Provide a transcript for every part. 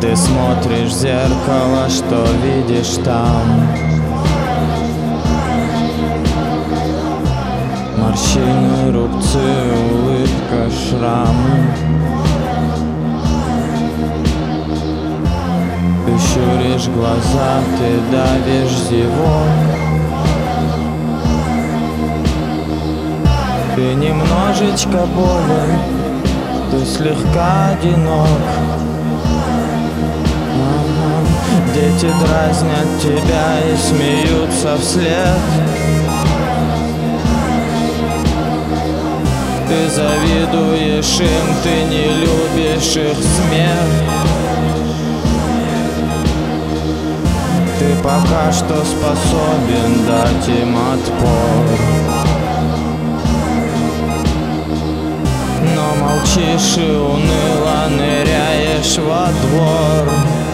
Ты смотришь в зеркало, что видишь там? Морщины, рубцы, улыбка, шрамы. Ты щуришь глаза, ты давишь зевок. Ты немножечко болен, ты слегка одинок. Дети дразнят тебя и смеются вслед. Ты завидуешь им, ты не любишь их смех. Ты пока что способен дать им отпор, но молчишь и уныло ныряешь во двор.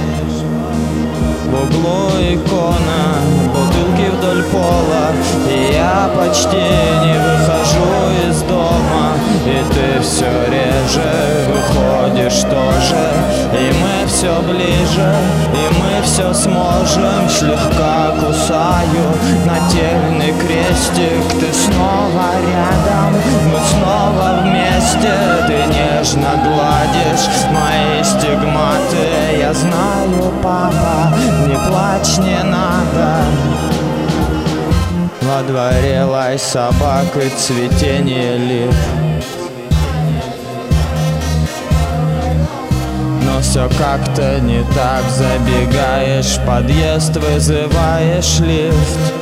В углу икона, бутылки вдоль пола, и я почти не выхожу из дома. И ты все реже выходишь тоже, и мы все ближе, и мы все сможем. Слегка кусаю нательный крестик, ты снова рядом, мы снова вместе. Ты нежно гладишь мои стигматы. Я знаю, папа, не плачь, не надо. Во дворе лай собак и цветение лип, но все как-то не так. Забегаешь в подъезд, вызываешь лифт.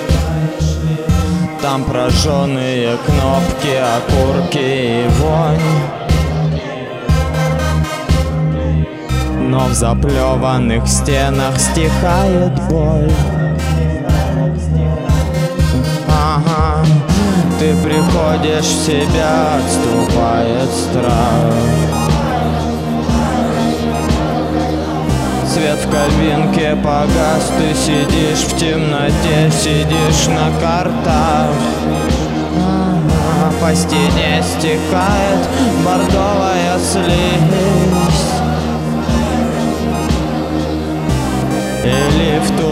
Там прожженные кнопки, окурки и вонь, но в заплеванных стенах стихает боль. Ага, ты приходишь в себя, отступает страх. Свет в кабинке погас, ты сидишь в темноте, сидишь на картах. По стене стекает бордовая слизь, и лифт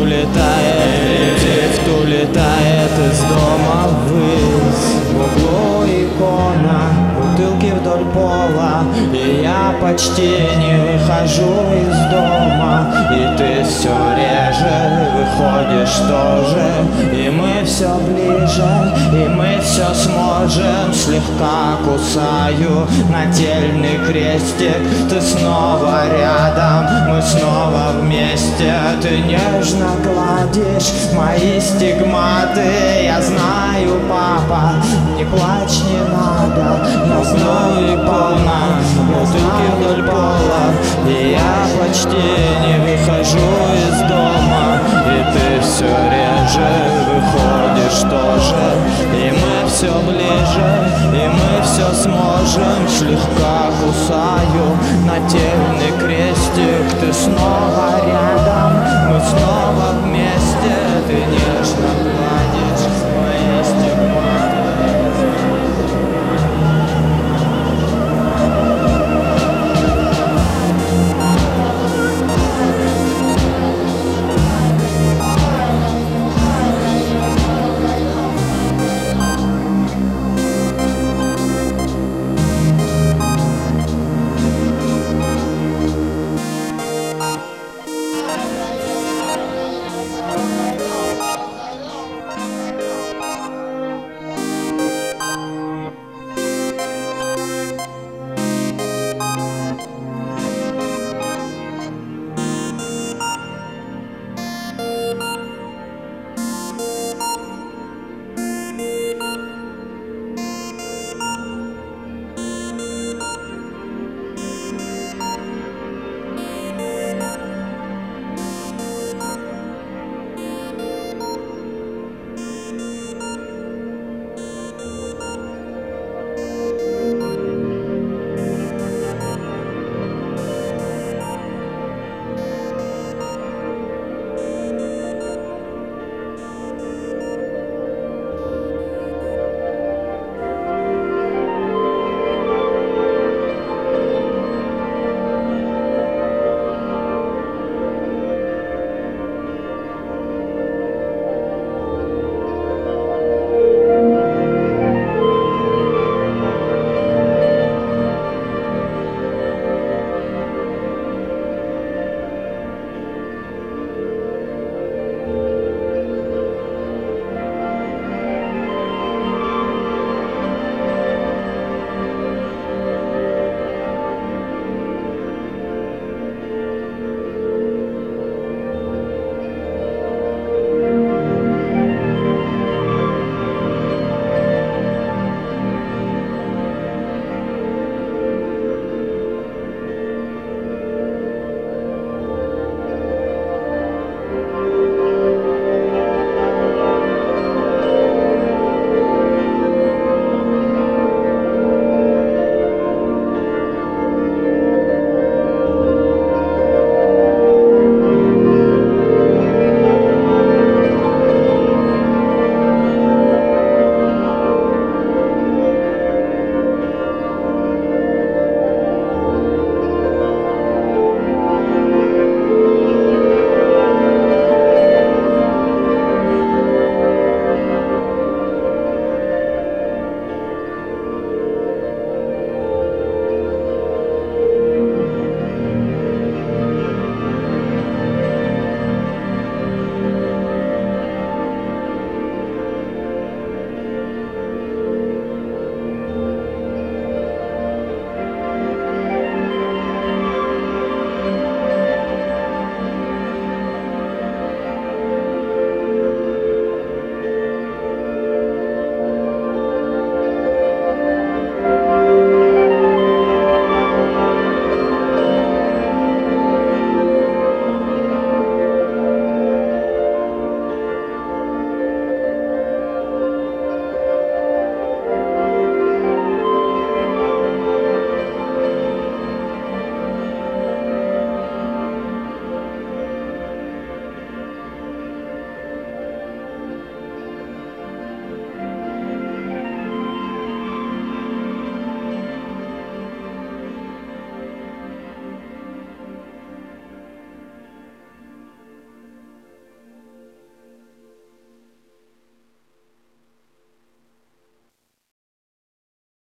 улетает из дома ввысь. В углу икона, бутылки вдоль пола, и я почти не выхожу из дома. И ты все реже выходишь тоже, и мы все ближе, и мы все сможем. Слегка кусаю нательный крестик, ты снова рядом, мы снова вместе. Ты нежно гладишь мои стигматы. Я знаю, папа, не плачь, не надо. Я знаю, икона, бутылки вдоль пола, и я почти не выхожу из дома. И ты все реже выходишь тоже, и мы все ближе, и мы все сможем. Слегка кусаю нательный крестик, ты снова рядом, мы снова